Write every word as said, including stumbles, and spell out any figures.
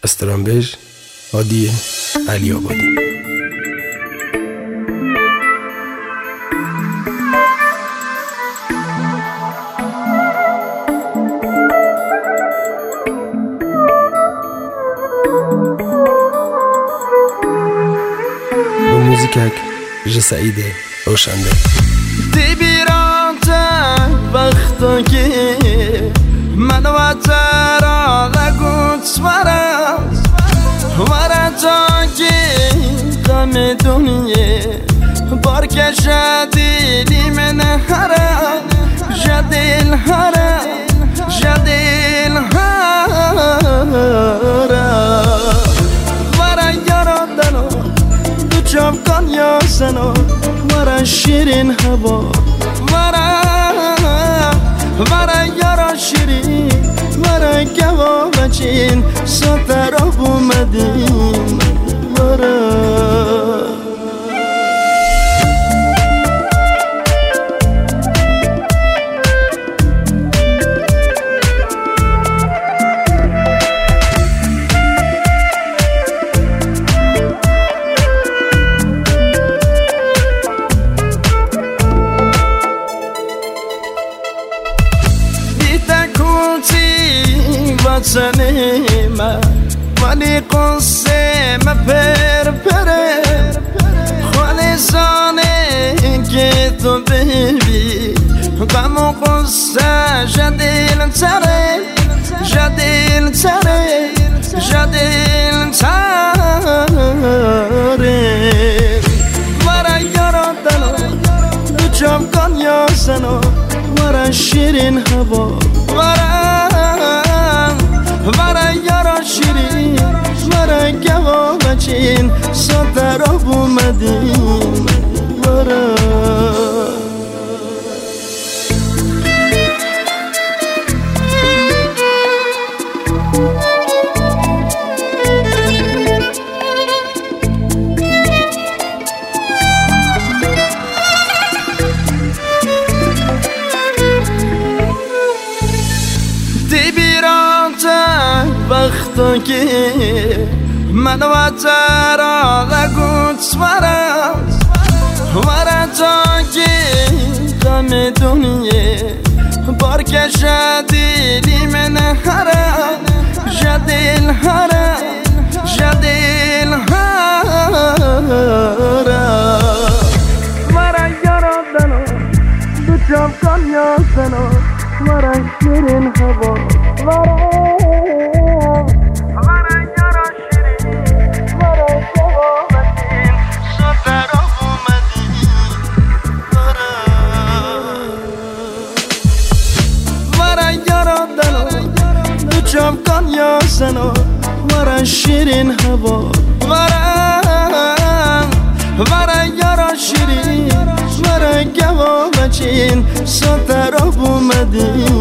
استرامبژ هادی علی آبادی. به موزیکک جه سعید روشنده. دی بیرانتن وقتا که من و ترا لگوت ورم ورم تا که غم دنیه بار کشه دیلی من هرم جدیل هرم جدیل هرم ورم یارادنو دو چم کن یا سنو ورم شیرین هوا ورم ورم یارا شیرین ورم گوا بچین ساتر آب اومدین ورم وطنی من ولی قصه من پر پره خالصانه که تو ببی غم و قصه جدیل تره جدیل تره جدیل تره ورا یارا دلو دو جام کن یا سنو ورا شیرین هوا ورا ورا یارا شیرین ورا گوا بچین ساتر آب اومدین ورا وقتا که من و ترا لگوت ورم ورم تا که غم دنیه بار کشه دیلی من هرم جدیل هرم جدیل هرم ورم یارادنو دو جام کن یا سنو ورم شیرین هوا ورم جام کن یا سنو ورا شیرین هوا ورم ورا یارا شیرین ورا گوا بچین ساتر آب اومدین